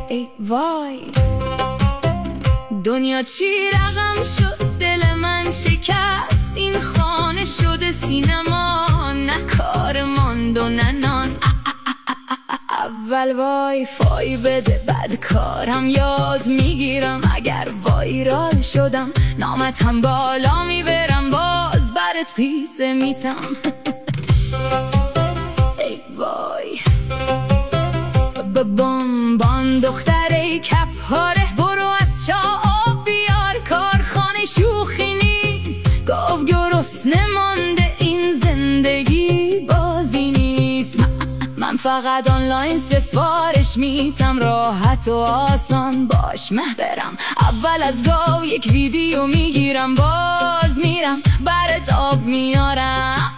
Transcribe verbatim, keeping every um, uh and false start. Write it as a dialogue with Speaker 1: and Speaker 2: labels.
Speaker 1: ای وای دنیا چی رقم شد، دل من شکست، این خانه شده سینما، نه کار ماند و نه نان. اول وای فای بده بعد کارم یاد میگیرم، اگر وایرال شدم نامت هم بالا میبرم، باز برات پیسه میتم. ای وای بابام دختره کپ هاره، برو از چاه آب بیار، کارخانه شوخی نیست، گاو گرسنه مانده، این زندگی بازی نیست. من فقط آنلاین سفارش میتم، راحت و آسان باش مه برم، اول از گاو یک ویدیو میگیرم، باز میرم برات آب میارم.